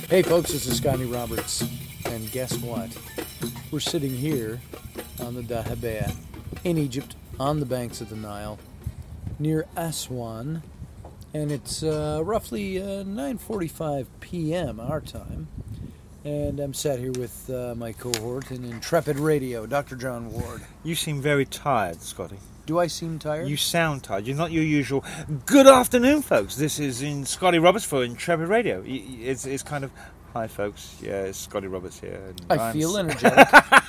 Hey folks, this is Scotty Roberts, and guess what? We're sitting here on the Dahabea in Egypt, on the banks of the Nile, near Aswan, and it's roughly 9:45 p.m. our time, and I'm sat here with my cohort in Intrepid Radio, Dr. John Ward. You seem very tired, Scotty. Do I seem tired? You sound tired. You're not your usual. Good afternoon, folks. This is in Scotty Roberts for Intrepid Radio. It's kind of, hi, folks. Yeah, it's Scotty Roberts here. And I feel energetic.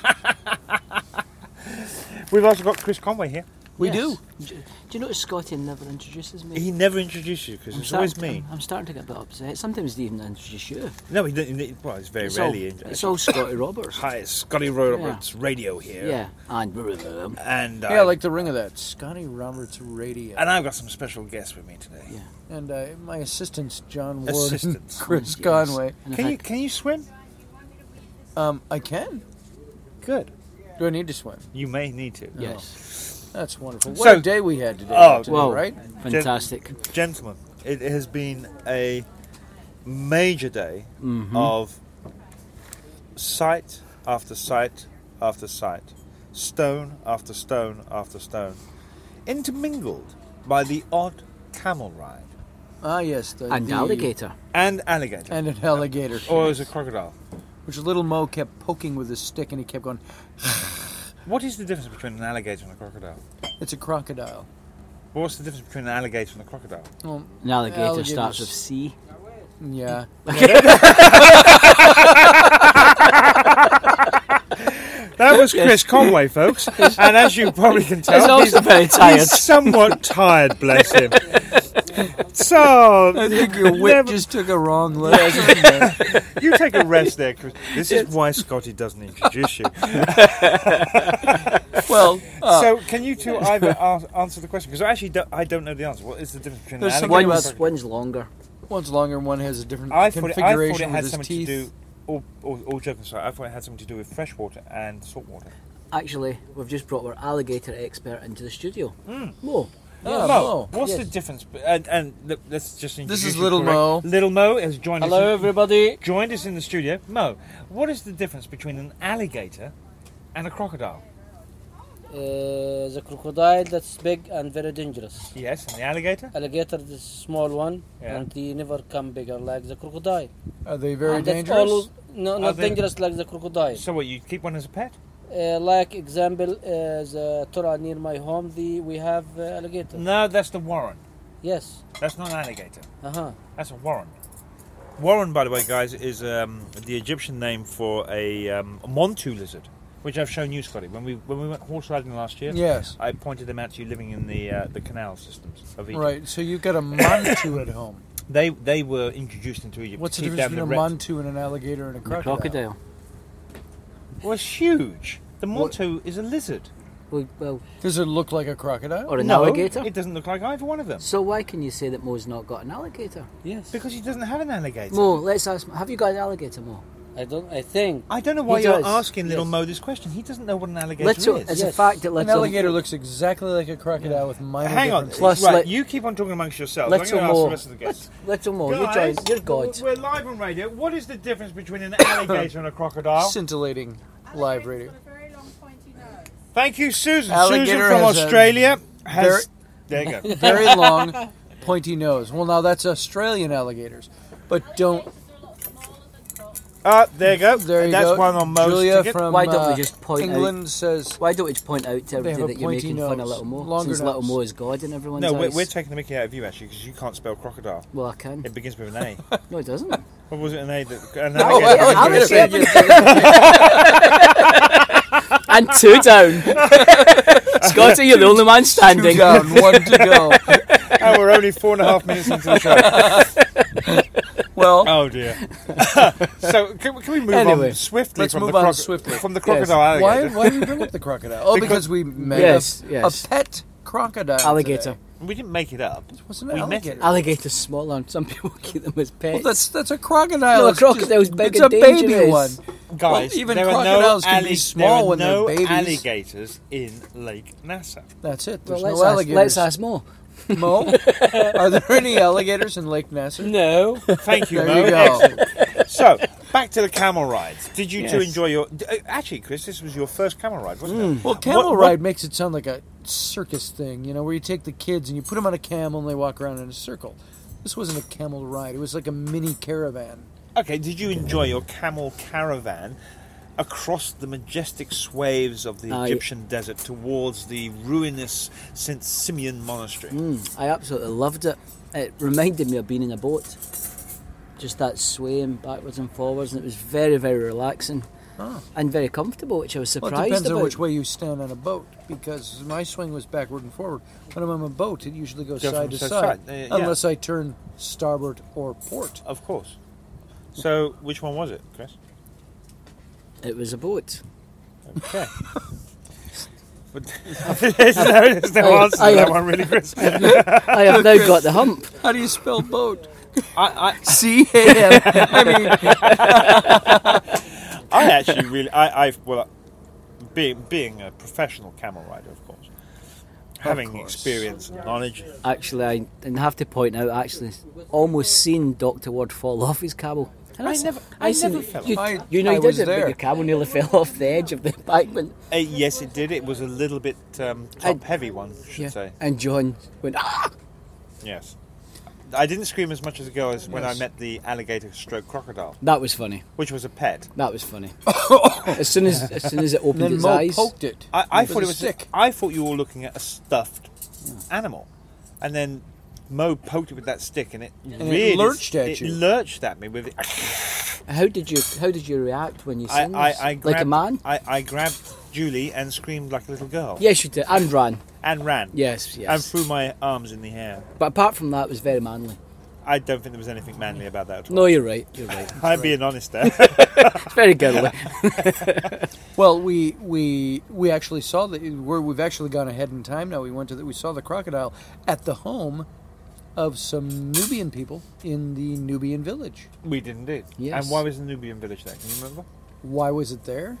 We've also got Chris Conway here. We do. Do you notice Scotty never introduces me? He never introduced you because it's always me. I'm starting to get a bit upset. Sometimes he even introduce you. No, he didn't. Well, it's very rarely. It's all Scotty Roberts. Hi, it's Scotty Roberts Radio here. Yeah, and Yeah, I like the ring of that. Scotty Roberts Radio. And I've got some special guests with me today. Yeah. And my assistants, John Ward and Chris Yes. Conway. Can you swim? I can. Good. Do I need to swim? You may need to. yes. That's wonderful. So- What a day we had today. Oh, Well, right? fantastic. Gentlemen, it has been a major day of sight after sight after sight, stone after stone after stone, intermingled by the odd camel ride. Ah, yes. And alligator. And alligator. And an alligator. Or as a crocodile. Which little Mo kept poking with his stick and he kept going, What is the difference between an alligator and a crocodile? it's a crocodile. What's the difference between an alligator and a crocodile? Well, An alligator alligators- starts with C. Yeah. That was Chris Conway, folks. And as you probably can tell, He's also very tired. He's somewhat tired, bless him. So, I think your wit just took a wrong left. you take a rest there, Chris. This is why Scotty doesn't introduce you. Well, So, can you two either answer the question? Because I don't know the answer. What is the difference between an There's alligator something and a about- crocodile? One's longer. one's longer, one has a different I thought configuration it had with his something teeth. to do. All joking aside, I thought it had something to do with freshwater and saltwater. Actually, we've just brought our alligator expert into the studio. Mo. Oh, Mo, Mo. what's Yes. the difference? And let's just introduce is you Little correct. Mo. Little Mo has joined Hello, us. everybody. Joined us in the studio. Mo, what is the difference between an alligator and a crocodile? The crocodile that's big and very dangerous. Yes, and the alligator? Alligator is small one, Yeah. and they never come bigger like the crocodile. Are they very And that's dangerous? all- no, Are not they- dangerous like the crocodile. So what, you keep one as a pet? Like example, the Torah near my home, we have alligator. No, that's the warren. Yes. That's not an alligator. Uh-huh. That's a warren. Warren, by the way, guys, is the Egyptian name for a montu lizard, which I've shown you, Scotty. When we went horse riding last year, Yes. I pointed them out to you living in the canal systems of Egypt. Right, so you've got a mantu at home. They were introduced into Egypt. What's to the keep difference down between a the mantu and an alligator and a The crocodile? crocodile. Well, it's huge. The montu is a lizard. Well, Does it look like a crocodile? or an No, alligator. It doesn't look like either one of them. So why can you say that Mo's not got an alligator? Yes. Because he doesn't have an alligator. Mo, let's ask. Have you got an alligator, Mo? I think. I don't know why He you're does, asking little yes. Mo this question. He doesn't know what an alligator Little, is. it's a Yes. fact that An little. alligator looks exactly like a crocodile with minor Hang on. differences. Plus, right, let- you keep on talking amongst yourselves. Little I'm going to ask Mo. the rest of the guests. Little Mo, Guys, you're God. We're live on radio. What is the difference between an alligator and a crocodile? Scintillating live radio. Thank you, Susan. Alligator Susan from has a Australia has. There you go. Very long, pointy nose. Well, now that's Australian alligators. But don't... There you go. There you That's go. one on Mo's Julia ticket. from Why don't we just point England says... Why don't we just point out to They have everybody a that you're pointy making fun of nose, Little Mo? longer Since Little nose. Mo is God in everyone's No, eyes. we're taking the mickey out of you, actually, because you can't spell crocodile. Well, I can. It begins with an A. No, it doesn't. What was it, an A? An Oh, alligator. And two down. Scotty, you're the only man standing. Two down, one to go. And we're only 4.5 minutes into the show. Well, Oh dear. So can we move Anyway, on swiftly? let's from move the on swiftly. from the crocodile why alligator? did we bring up the crocodile? Oh, because we made Yes, a yes. pet crocodile Alligator. today. We didn't make it up. It wasn't We an met alligator. it. Alligators smaller, and some people keep them as pets. Well, that's a crocodile. No, a It's just- crocodile's big It's and a baby dangerous. one. Guys, Well, even there are crocodiles no can be small when there are they're no babies. alligators in Lake Nasser. That's it. Well, There's let's no ask, alligators. let's ask Mo. Mo, are there any alligators in Lake Nasser? No. Thank you, There Mo. you go. Excellent. So, back to the camel rides. Did you two Yes. enjoy your... Actually, Chris, this was your first camel ride, wasn't it? Well, camel What- ride makes it sound like a circus thing, you know, where you take the kids and you put them on a camel and they walk around in a circle. This wasn't a camel ride. It was like a mini caravan. Okay, did you enjoy your camel caravan across the majestic swaths of the Egyptian desert towards the ruinous St. Simeon Monastery? I absolutely loved it. It reminded me of being in a boat. Just that swaying backwards and forwards, and it was very, very relaxing and very comfortable, which I was Well, surprised it depends about. on which way you stand on a boat, because my swing was backward and forward. When I'm on a boat, it usually goes Go side from to side to side, side. Yeah. unless I turn starboard or port. Of course. So, which one was it, Chris? It was a boat. Okay. But there's no answer to that one, really, Chris. I have now got the hump. How do you spell boat? I C-A-M. I mean, I actually really, being a professional camel rider, of course, having course. experience and knowledge. Actually, I have to point out, actually, almost seen Dr. Ward fall off his camel. And I never fell You, off. you know I you was did it, there. but your camel nearly fell off the edge of the embankment. Yes, it did. It was a little bit top heavy, one should say. And John went, ah! Yes. I didn't scream as much as a girl as when I Yes. met the alligator stroke crocodile, That was funny. which was a pet. That was funny. as soon as it and opened then its Mo eyes, poked it. I with thought a it was stick. I thought you were looking at a stuffed animal, and then Mo poked it with that stick, and it it lurched at you. It lurched at me with it. how did you react when you seen I this? grabbed, Like a man? I grabbed Julie and screamed like a little girl. Yes, you did, and ran. And ran. Yes, And yes. threw my arms in the air. But apart from that, it was very manly. I don't think there was anything manly about that at all. No, you're right. You're right. I'm being honest there. It's very girly. Well, we actually saw we've actually gone ahead in time now. We saw the crocodile at the home of some Nubian people in the Nubian village. We did indeed. Yes. And why was the Nubian village there? Can you remember? Why was it there?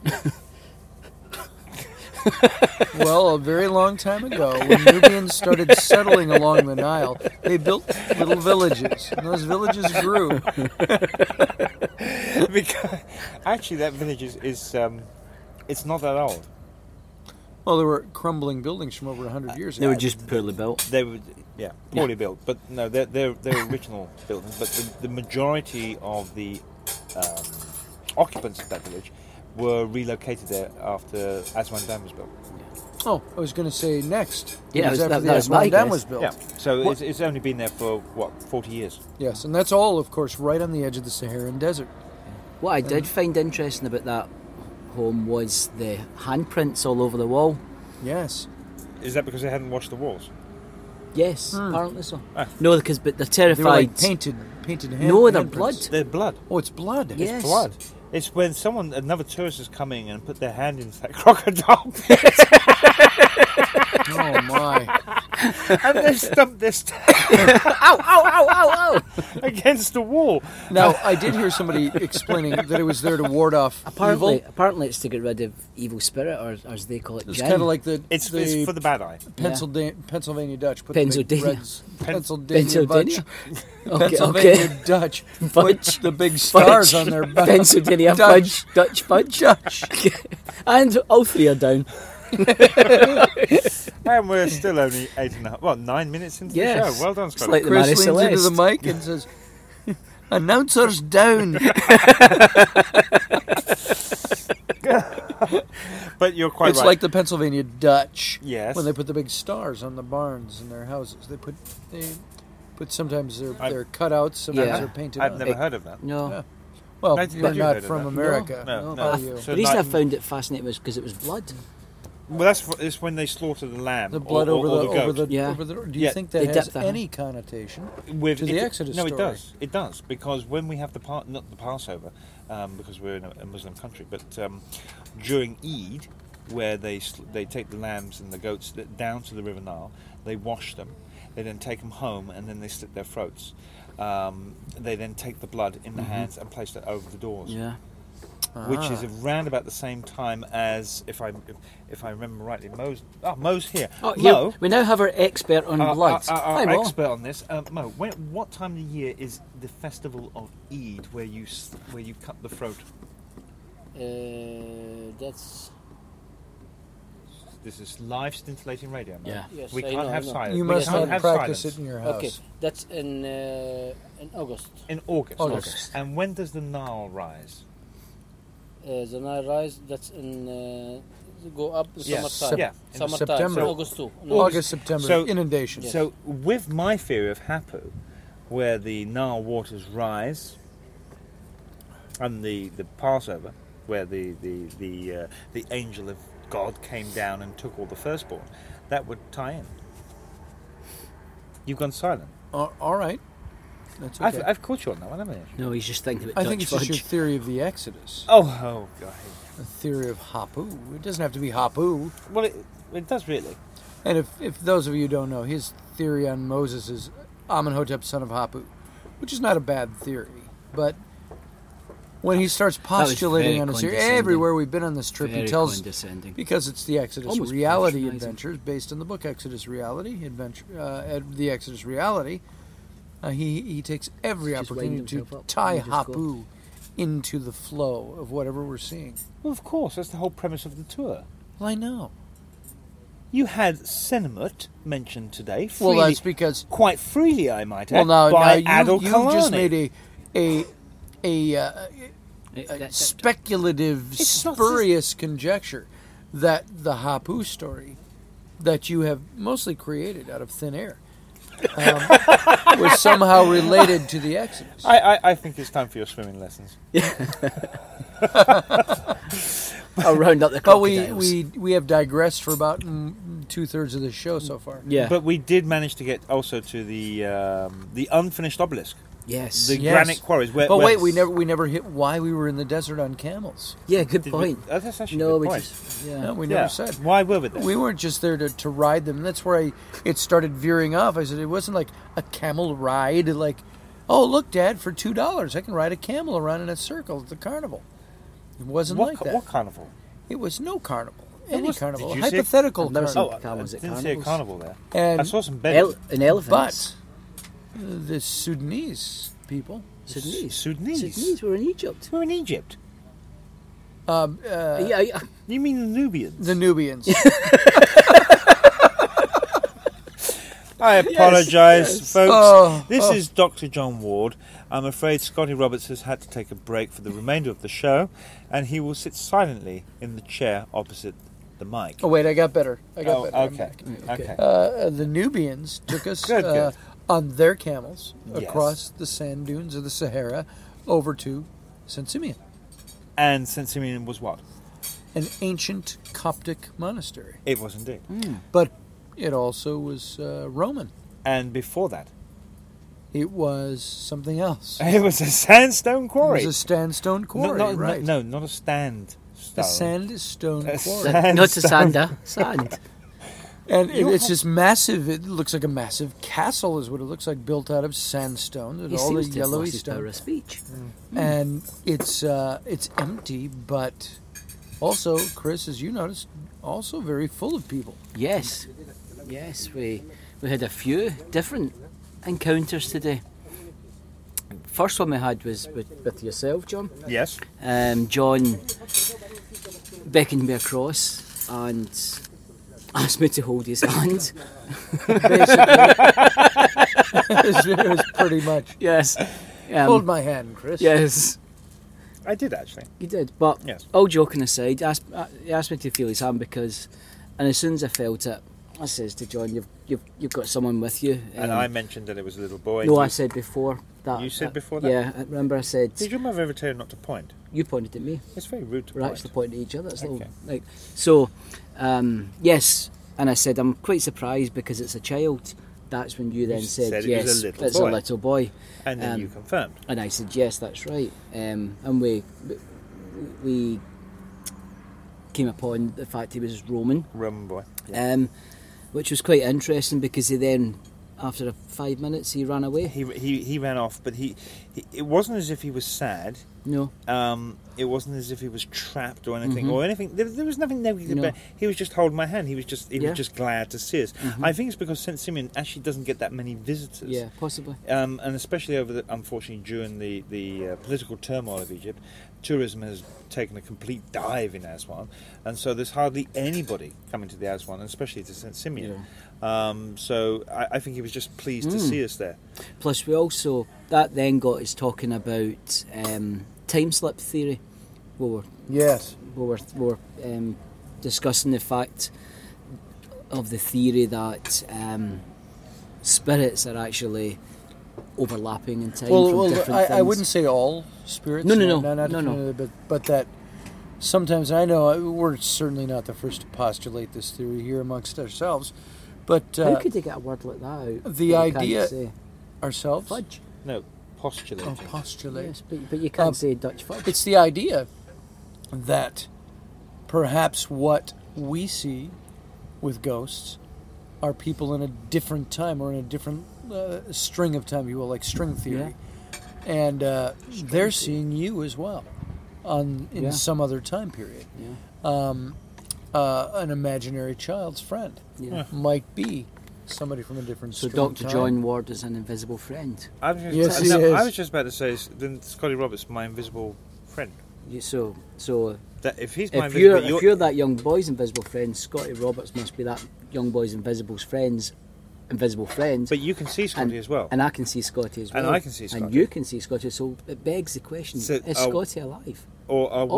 Well, a very long time ago, when Nubians started settling along the Nile, they built little villages, and those villages grew. Because actually, that village is it's not that old. Well, there were crumbling buildings from over 100 years They ago. were just poorly built. They were, poorly built, but no, they're original buildings. But the majority of the occupants of that village were relocated there after Aswan Dam was built. Oh, I was going to say next. Yeah, It was after that the was my Aswan Dam guess. was built. Yeah, so What- it's only been there for 40 years. Yes, and that's all, of course, right on the edge of the Saharan desert. What I did find interesting about that home was the handprints all over the wall. Yes. Is that because they hadn't washed the walls? Yes, apparently so. Ah. No, because they're They terrified. were like painted hand. No, they're handprints. blood. They're blood. Oh, it's blood. Yeah. Yes. Blood. It's when another tourist is coming and put their hand into that crocodile Oh my. and they stump this Ow, ow, ow, ow, ow! against the wall. Now, I did hear somebody explaining that it was there to ward off evil. Apparently it's to get rid of evil spirit, or as they call it, It's jinn. kind of like the It's for the bad eye. Pennsylvania Dutch. Put the big Pennsylvania. reds- Pennsylvania Pennsylvania? Dutch. Okay, Pennsylvania okay. Dutch. Fudge. Put the big stars Fudge. on their back. Pennsylvania Dutch. fudge, Dutch fudge. Dutch. And all three are down. And we're still only 9 minutes into Yes. the show. Well done, It's Scott. like the Chris Mary leans into Celeste. the mic and says, "Announcers down." But you're quite It's right. like the Pennsylvania Dutch. Yes. When they put the big stars on the barns in their houses, they put sometimes they're cutouts, sometimes Yeah. they're painted. I've on. never heard of that. No. Yeah. Well, Had you they're heard not of from that? America. No, How no. are you? So The reason I like- found it fascinating was because it was blood. Well, it's when they slaughter the lamb. The blood or over goat. the Yeah. over the. Do Yeah. you think They that has dip that any connotation? With to the Exodus No, it story. does. It does, because when we have not the Passover, because we're in a Muslim country, but during Eid, where they take the lambs and the goats down to the River Nile, they wash them, they then take them home, and then they slit their throats. They then take the blood in the hands and place it over the doors. Yeah. which is around about the same time as, if I remember rightly, Mo's here. Oh, Mo, here, we now have our expert on blood. our Hi, Mo. expert on this. Mo, what time of the year is the festival of Eid, where you cut the throat? That's This is live scintillating radio. Mo. Yeah. yes. We I can't know, have I know. silence. You We must can't not have practice silence. it in your house. Okay, that's in August. In August. August. And when does the Nile rise? The Nile rise. That's in go up the Yes. summertime. Yeah. In Summertime. September. So August too. No, August, September, So- inundation. Yes. So, with my theory of Hapu, where the Nile waters rise, and the Passover, where the angel of God came down and took all the firstborn, that would tie in. You've gone silent. All right. That's okay. I've caught you on that one, haven't I? No, he's just thinking about I Dutch think it's just your fudge. theory of the Exodus. Oh, God. A theory of Hapu. It doesn't have to be Hapu. Well, it does really. And if those of you don't know, his theory on Moses is Amenhotep, son of Hapu, which is not a bad theory. But when he starts postulating very on his theory, condescending. everywhere we've been on this trip, Very he tells, condescending. because it's the Exodus Almost reality patronising. adventures based on the book Exodus Reality Adventure, the Exodus Reality. He takes every Just opportunity wind to himself up tie and just go. Hapu into the flow of whatever we're seeing. Well, of course, that's the whole premise of the tour. Well, I know. You had Senimut mentioned today. Well, freely- that's because. quite freely, I might add, Well, by now Adol you just Kalani. made a speculative, It's not spurious conjecture that the Hapu story that you have mostly created out of thin air was somehow related to the Exodus. I think it's time for your swimming lessons. I'll round up the But crocodiles. we have digressed for about 2/3 of the show so far. Yeah. But we did manage to get also to the unfinished obelisk, yes. the Yes. granite quarries. Where, But where- wait, we never hit why we were in the desert on camels. Yeah, good did we- point. that's actually No, a we good point. just... Yeah. No, we Yeah. never said. Why were we there? We weren't just there to ride them. That's where it started veering off. I said it wasn't like a camel ride. Like, oh look, Dad, for $2 I can ride a camel around in a circle at the carnival. It wasn't like that. What carnival? It was no carnival. Any was- carnival. did you see- Hypothetical I've never seen carnival. I camels at didn't see a carnivals. carnival there. And I saw some beggars. An elephant. but the Sudanese people, Sudanese. Sudanese. Sudanese were in Egypt. We're in Egypt. Yeah, You mean the Nubians? the Nubians. I apologise, folks. Oh, This oh. is Dr. John Ward. I'm afraid Scotty Roberts has had to take a break for the remainder of the show, and he will sit silently in the chair opposite the mic. Oh wait, I got better. I got Oh, better. I'm okay. back. Okay. The Nubians took us Good. on their camels Yes. across the sand dunes of the Sahara over to St. Simeon, And St. Simeon was what? an ancient Coptic monastery. It was indeed. But it also was Roman. And before that, It was something else. it was a sandstone quarry. It was a sandstone quarry, right? No, not a stand. A sandstone A quarry. sand- not to Sandstone. sander. Sand. And it's just massive. It looks like a massive castle is what it looks like, built out of sandstone and He all the seems to have yellowy lost his power stone. of speech. And it's empty, but also, Chris, as you noticed, also very full of people. Yes. Yes, we had a few different encounters today. First one we had was with yourself, John. Yes. John beckoned me across and asked me to hold his hand. Basically, it was pretty much. Yes. Hold my hand, Chris. Yes, I did actually. you did. But Yes. all joking aside, he asked me to feel his hand because, and as soon as I felt it, I says to John, "You've got someone with you." And I mentioned that it was a little boy. No, I said before that. You said before that? Yeah, I remember I said Did your mother ever tell you not to point? you pointed at me. It's very rude to We're point. actually pointing at each other. It's a Okay. little, like so. Yes, and I said I'm quite surprised because it's a child. That's when you then You said, said it yes, was a little it's boy. a little boy. And then you confirmed. And I said, yes, that's right. And we came upon the fact he was Roman, Roman boy. which was quite interesting because he then, after 5 minutes, he ran away. He ran off, but he it wasn't as if he was sad. No. It wasn't as if he was trapped or anything, or anything. There was nothing negative about. He was just holding my hand. He was just glad to see us. I think it's because St. Simeon actually doesn't get that many visitors. Yeah, possibly. And especially unfortunately during the political turmoil of Egypt, tourism has taken a complete dive in Aswan, and so there's hardly anybody coming to the Aswan, and especially to St. Simeon. So I think he was just pleased to see us there. Plus, that then got us talking about time slip theory. Yes. We were discussing the fact of the theory that spirits are actually overlapping in time from different things. I wouldn't say all spirits. No. But that sometimes, I know we're certainly not the first to postulate this theory here amongst ourselves, but how could they get a word like that out? The idea ourselves. Fudge? No, postulating. Oh, postulate. Yes, but you can't say Dutch fudge. It's the idea that perhaps what we see with ghosts are people in a different time or in a different string of time, if you will, like string theory. Yeah. And they're seeing you as well in some other time period. Yeah. An imaginary child's friend might be somebody from a different string of Dr. time. John Ward is an invisible friend. I was just about to say, then Scotty Roberts, my invisible friend. So that if he's if you're that young boy's invisible friend, Scotty Roberts must be that young boy's invisible friend. But you can see Scotty as well. And I can see Scotty as well. And I can see Scotty. And you can see Scotty. So it begs the question: is Scotty alive? Or are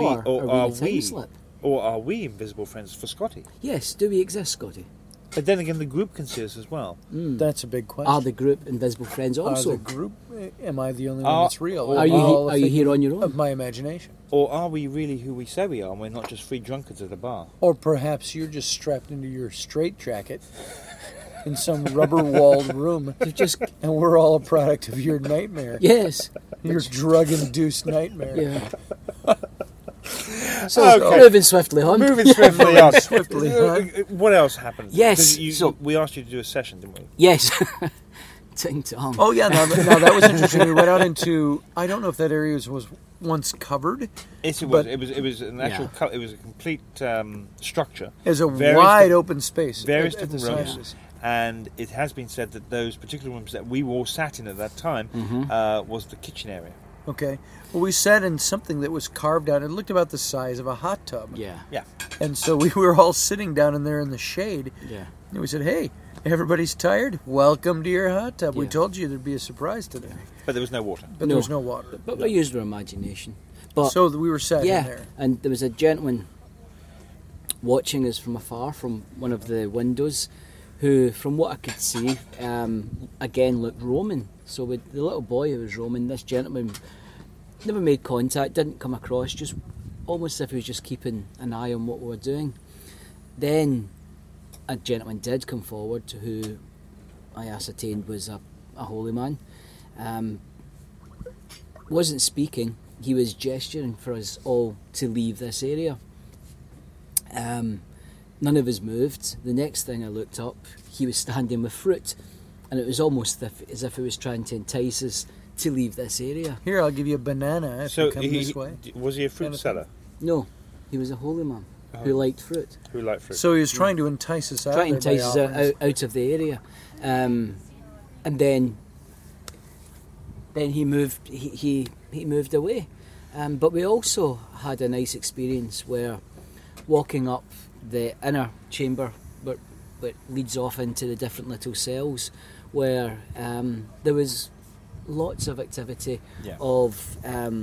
we invisible friends for Scotty? Yes. Do we exist, Scotty? But then again, the group can see us as well. That's a big question. Are the group invisible friends also? Are the group? Am I the only one that's real? Are you here on your own? Of my imagination. Or are we really who we say we are, and we're not just free drunkards at a bar? Or perhaps you're just strapped into your straitjacket in some rubber-walled room, and we're all a product of your nightmare. Yes. Your drug-induced nightmare. Yeah. So moving swiftly on. What else happened? Yes. We asked you to do a session, didn't we? Yes. Ting tong. Oh yeah, now that was interesting. We went out into, I don't know if that area was once covered. Yes, it was. It was an actual. It was a complete structure. It was a wide open space. Various different rooms. And it has been said that those particular rooms that we all sat in at that time was the kitchen area. Okay. Well, we sat in something that was carved out. It looked about the size of a hot tub. Yeah. And so we were all sitting down in there in the shade. Yeah. And we said, "Hey, everybody's tired. Welcome to your hot tub. We told you there'd be a surprise today." But there was no water. There was no water. But we used our imagination. But so we were sat in there. And there was a gentleman watching us from afar from one of the windows, who, from what I could see, again looked Roman. So with the little boy who was Roman, this gentleman never made contact, didn't come across, just almost as if he was just keeping an eye on what we were doing. Then a gentleman did come forward, who I ascertained was a holy man. Wasn't speaking, he was gesturing for us all to leave this area. None of us moved. The next thing I looked up, he was standing with fruit, and it was almost as if he was trying to entice us to leave this area. Here, I'll give you a banana if you come this way. Was he a fruit seller? No, he was a holy man who liked fruit. So he was trying to entice us out. Trying to entice us out of the area, and then he moved. He moved away, but we also had a nice experience where walking up the inner chamber where it leads off into the different little cells, where there was lots of activity of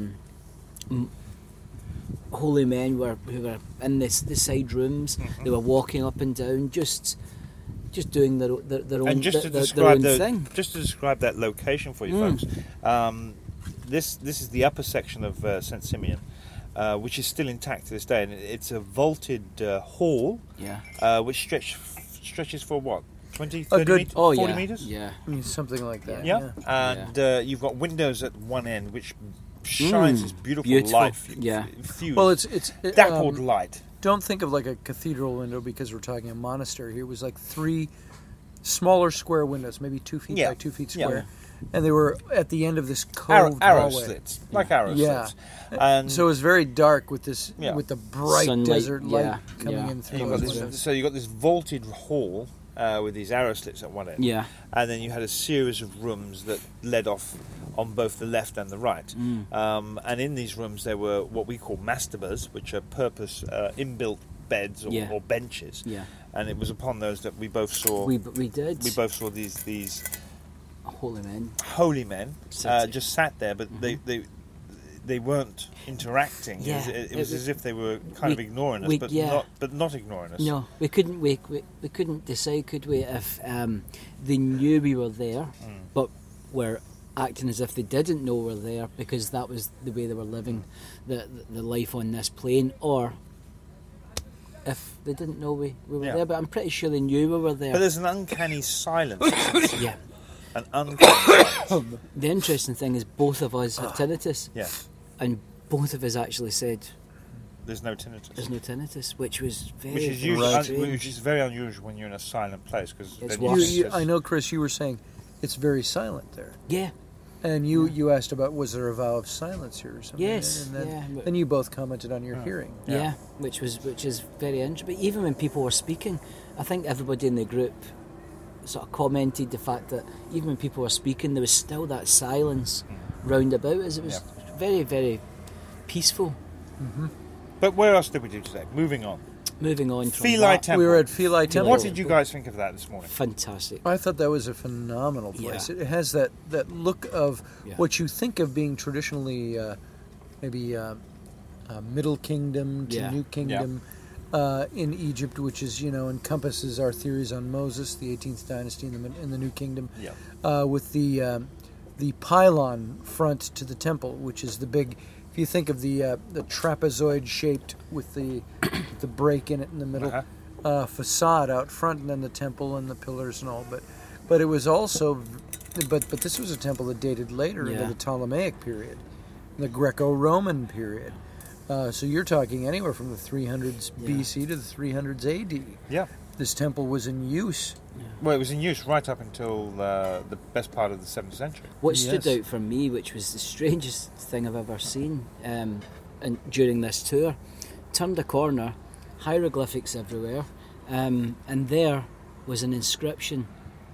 holy men who were in the side rooms. They were walking up and down, just doing their own, and just to describe thing. Just to describe that location for you folks, this is the upper section of St. Simeon, which is still intact to this day, and it's a vaulted hall, which stretches for what? 20, 30 meters? 40 meters? Yeah. Something like that. Yeah. And you've got windows at one end which shines this beautiful light. Fused. Well, it's dappled light. Don't think of like a cathedral window, because we're talking a monastery here. It was like 3 smaller square windows, maybe 2 feet by 2 feet square. and they were at the end of this cove arrow hallway. slits, like arrow Yeah. slits. And So it was very dark with this, Yeah. with the bright Sunlight, desert light yeah, coming yeah. in through you those got windows. this, so you got this vaulted hall with these arrow slits at one end. Yeah. And then you had a series of rooms that led off on both the left and the right. And in these rooms there were what we call mastabas, which are purpose inbuilt beds or, Yeah. or benches. Yeah. And it was upon those that we both saw. We did. we both saw these Holy men. holy men Sitting. just sat there, but they weren't interacting. Yeah, It was it- as if they were kind of we- ignoring us, we- but yeah. not ignoring us. No, we couldn't. We couldn't decide, could we, if they knew we were there, but were acting as if they didn't know we were there because that was the way they were living the life on this plane, or if they didn't know we were Yeah. there. But I'm pretty sure they knew we were there. But there's an uncanny silence. Yeah. An uncanny silence. The interesting thing is both of us have tinnitus, Yes, and both of us actually said there's no tinnitus. there's no tinnitus, which was very, Which is very usually strange. which is very unusual when you're in a silent place because It's then what- You, I know, Chris, you were saying it's very silent there. Yeah. And you asked about, was there a vow of silence here or something? Yes, And then, yeah, but- then you both commented on your hearing. Yeah, which is very interesting. But even when people were speaking, I think everybody in the group sort of commented the fact that even when people were speaking, there was still that silence round about us. It was very, very peaceful. But where else did we do today? Moving on. Moving on from Philae that, Temple. We were at Philae Temple. What did you guys think of that this morning? fantastic. I thought that was a phenomenal place. Yeah. It has that look of Yeah. what you think of being traditionally maybe Middle Kingdom to Yeah. New Kingdom in Egypt, which is encompasses our theories on Moses, the 18th dynasty in the New Kingdom, Yeah. with the pylon front to the temple, which is the big. If you think of the trapezoid shaped with the break in it in the middle. Facade out front, and then the temple and the pillars and all. But it was also, but this was a temple that dated later into Yeah. the Ptolemaic period, the Greco-Roman period. So you're talking anywhere from the 300s BC to the 300s AD. Yeah. This temple was in use. Well, it was in use right up until the best part of the 7th century. What stood Yes. out for me, which was the strangest thing I've ever seen, and during this tour, turned a corner, hieroglyphics everywhere, and there was an inscription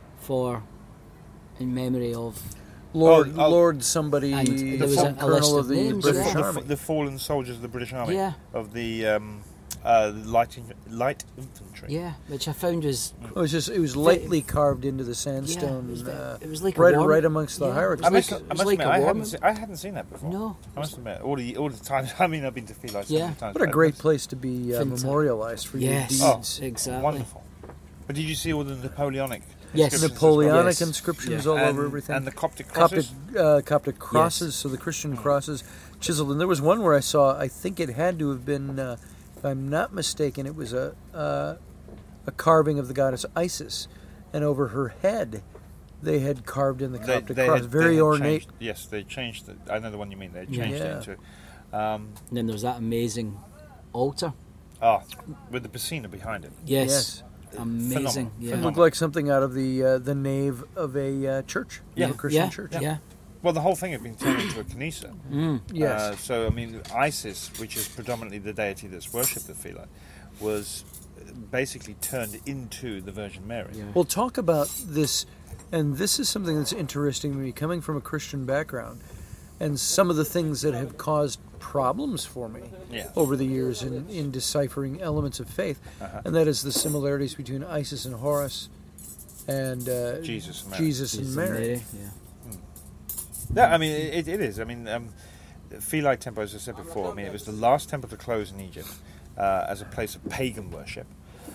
in memory of Lord somebody, And there was some a list colonel of of the names, British yeah. Army. The fallen soldiers of the British Army. Yeah. Of the light infantry. yeah, which I found was It was lightly carved into the sandstone. it was like a right, warm- right amongst the yeah, hieroglyphs. it was I must like admit, a I warm- hadn't seen that before. No. I must admit, all the times. I mean, I've been to Philae so Yeah. many times. What a but great that's place to be Fantastic. memorialized for Yes. your Oh, deeds. exactly. Wonderful. But did you see all the Napoleonic? Yes. inscriptions as Napoleonic Yes. inscriptions Yeah. all well? over everything. And the Coptic crosses. Coptic crosses, so the Christian crosses chiseled. And there was one where I saw, I think it had to have been, if I'm not mistaken, it was a carving of the goddess Isis. And over her head, they had carved in the Coptic cross. Very ornate. Changed, yes, they changed it. I know the one you mean. They Yeah. changed Yeah. it into. And then there was that amazing altar. With the Piscina behind it. Yes, amazing. Phenomenal. Yeah. It looked like something out of the nave of a church, Yeah. of a Christian yeah, church. yeah. Well, the whole thing had been turned into a Knesset. Yes. So, I mean, Isis, which is predominantly the deity that's worshipped at Philae, was basically turned into the Virgin Mary. Yeah. We'll talk about this, and this is something that's interesting to me, coming from a Christian background, and some of the things that have caused problems for me Yeah. over the years in deciphering elements of faith, and that is the similarities between Isis and Horus and Jesus and Mary. Jesus and Mary. Yeah. Yeah, I mean, it is. I mean, Philae Temple, as I said before, I mean, it was the last temple to close in Egypt as a place of pagan worship.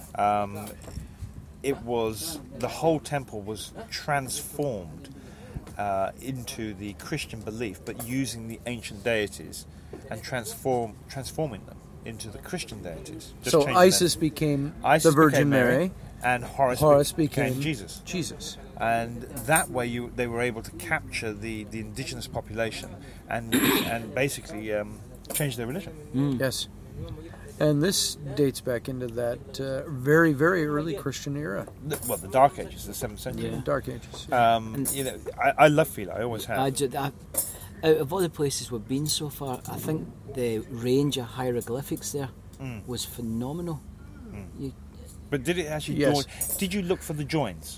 The whole temple was transformed into the Christian belief, but using the ancient deities and transforming them into the Christian deities. Just So changing Isis them. became Isis the Virgin became Mary. and Horus became Jesus. Jesus. And that way, they were able to capture the indigenous population and basically change their religion. Yes. And this dates back into that very, very early Christian era, Well, the Dark Ages, the 7th century. Yeah. Dark Ages. I love Fila. I always have. out of all the places we've been so far, I think the range of hieroglyphics there was phenomenal. But did it actually Yes. join? Did you look for the joins?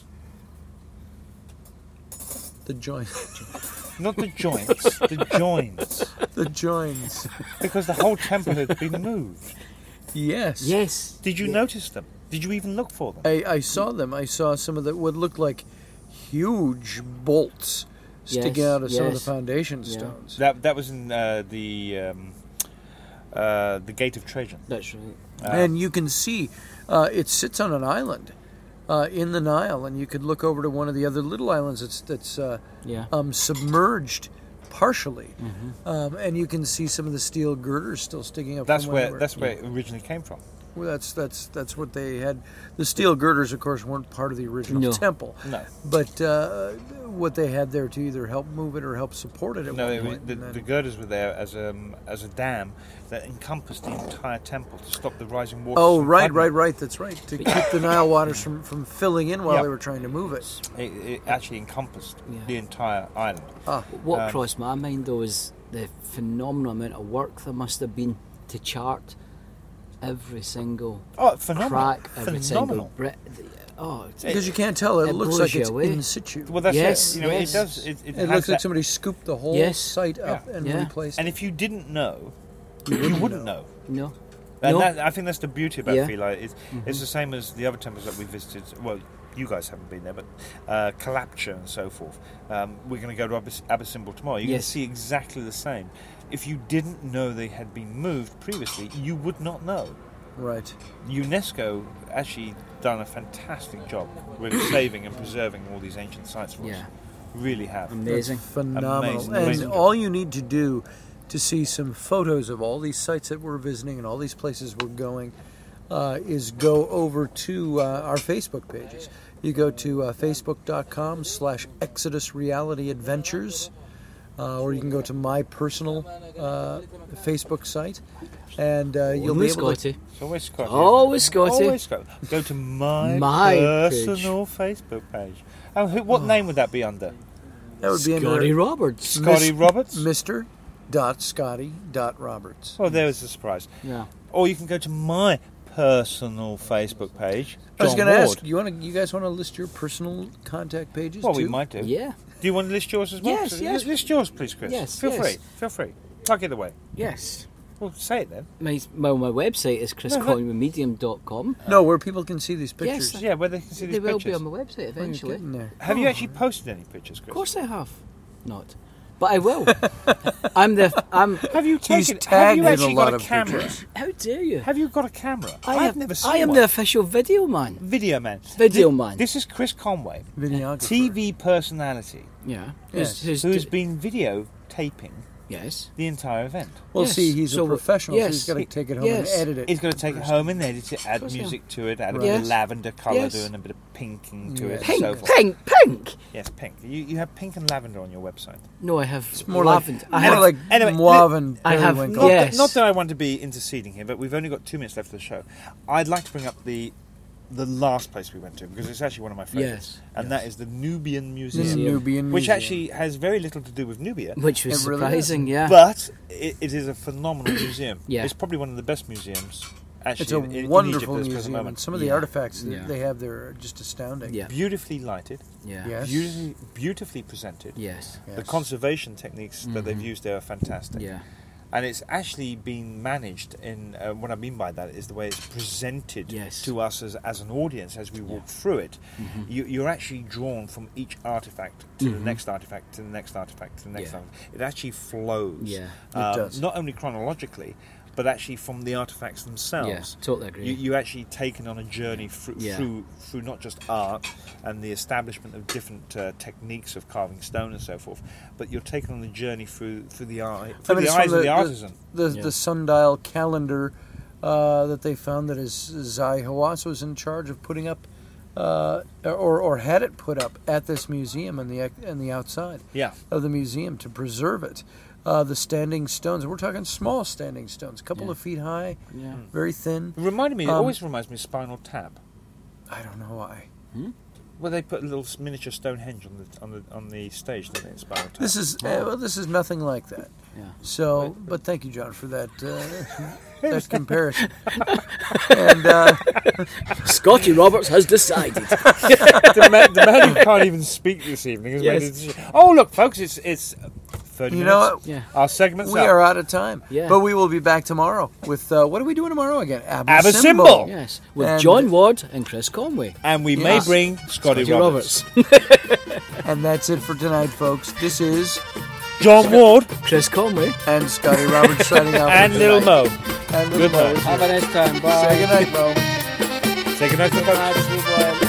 The join, Not the joints, the joins. the joins. Because the whole temple had been moved. Yes. Yes. Did you notice them? Did you even look for them? I saw them. I saw some of the what looked like huge bolts sticking Yes, out of some of the yes. foundation Yeah. That stones. was in the Gate of Trajan. That's right. And you can see it sits on an island in the Nile, and you could look over to one of the other little islands that's Yeah. submerged partially, and you can see some of the steel girders still sticking up. That's from when they where were- that's where it originally came from. Well, that's what they had. The steel girders, of course, weren't part of the original No. temple, No, but what they had there to either help move it or help support it at no, one it was, point. the, and then- the girders were there as a dam that encompassed the entire temple to stop the rising water. Oh, from right, flooding. that's right. To keep the Nile waters from filling in while Yeah. they were trying to move it. It actually encompassed Yeah. the entire island. What crossed my mind though is the phenomenal amount of work there must have been to chart every single Oh, phenomenal! crack, every Phenomenal. single brick. Oh, Because you can't tell, it It looks blows like you it's away. in situ. Well, that's Yes, it. You know, yes. it does. It It has looks like that- somebody scooped the whole Yes. site up Yeah. and Yeah. replaced And it. if you didn't know, you wouldn't know. no. And No. that, I think that's the beauty about Yeah. Fila. It's the same as the other temples that we visited. Well, you guys haven't been there, but Kalapcha and so forth. We're going to go to Abyssimbel tomorrow. You're going to Yes. see exactly the same. If you didn't know they had been moved previously, you would not know. Right. UNESCO actually done a fantastic job with saving and preserving all these ancient sites for us. Yeah. Really have. Amazing. That's phenomenal. Amazing, And amazing job. all you need to do to see some photos of all these sites that we're visiting and all these places we're going is go over to our Facebook pages. You go to facebook.com/Exodus Reality Adventures, or you can go to my personal Facebook site, and you'll be Always able to. Scotty. It's always Scotty. Always Scotty. Always Scotty. Go to my My personal Facebook page. Oh, what name would that be under? That would be Scotty under Roberts. Scotty Roberts? Mr.Scotty.Roberts. Well, there was a surprise. Yeah. Or you can go to my personal Facebook page. I was John going to Ward. ask, you guys want to list your personal contact pages Well, too? we might do. Yeah. Do you want to list yours as well? Yes, yes. List yours, please, Chris. Yes, Feel yes. free. Feel free. Plug it away. Yes. Well, say it then. My website is chriscollingwithmedium.com. No, where people can see these pictures. Yes. Yeah, where they can see these They will pictures. be on my website Oh, you're eventually. getting there. Have you actually posted any pictures, Chris? Of course I have. Not. But I will. I'm Have you He's taken? Have tagged you in a actually lot got a of camera? pictures. how dare you? Have you got a camera? I I've have- never seen I am one. the official video man. Video man. Video Thi- man. This is Chris Conway, Videographer. TV personality, Yeah. Yes. who's been videotaping Yes. the entire event. Well, Yes. see, he's So, a professional, so yes. he's got to take it home Yes. and edit it. He's going to take it home and edit it, add course, yeah. music to it, add a Right. bit of Yes. lavender colour, Yes. doing a bit of pinking to Yes. it, Pink, and so forth. pink, pink. Yes, pink. You have pink and lavender on your website. No, I have It's more lavender. like, I have, like Anyway, Mauve and I have- Periwinkle. Not, Yes. not that I want to be interceding here, but we've only got 2 minutes left of the show. I'd like to bring up the last place we went to because it's actually one of my favourites, Yes. and that is the Nubian This Museum, is Nubian which Museum. actually has very little to do with Nubia. which was It really surprising, yeah. But it is a phenomenal museum. Yeah. It's probably one of the best museums actually It's a in wonderful Egypt at this present museum, and moment. some of the Yeah. artifacts that Yeah. they have there are just astounding. Yeah. Beautifully lighted, Yeah. Yes. beautifully presented. Yes. Yes. The conservation techniques that they've used there are fantastic. Yeah. And it's actually been managed in, what I mean by that is the way it's presented Yes. to us as an audience as we walk through it. You're actually drawn from each artifact to the next artifact, to the next artifact, to the next Yeah. artifact. It actually flows. Yeah. It does. Not only chronologically, but actually from the artifacts themselves. Yeah, totally agree. You actually taken on a journey Yeah. through not just art and the establishment of different techniques of carving stone and so forth, but you're taken on a journey through the eye, through the it's eyes from of the artisan. The Yeah. sundial calendar that they found that Zai Hawass was in charge of putting up, or had it put up at this museum and the outside Yeah. of the museum to preserve it. the standing stones. We're talking small standing stones, a couple Yeah. of feet high, Yeah. very thin. It reminded me. It Um, always reminds me of Spinal Tap, I don't know why. where they put a little miniature Stonehenge on the stage, don't they? In Spinal Tap. This is nothing like that. Yeah. So, but thank you, John, for that that comparison. And Scotty Roberts has decided. the man who can't even speak this evening has made a Yes. decision. Oh, look, folks, it's 30 you minutes. know what? Yeah. Our segment's We up. are out of time. Yeah. But we will be back tomorrow with what are we doing tomorrow again? Abisymbol. Yes, with And- John Ward and Chris Conway. And we may Yes. bring Scotty Scotty Roberts. And that's it for tonight, folks. This is John Ward Chris Conway. and Scotty Roberts signing out. for and Little tonight. Mo. And Little Good Mo. night. Have a nice time. Bye. Say goodnight, Mo. Say goodnight to the Good folks. night, sleep well.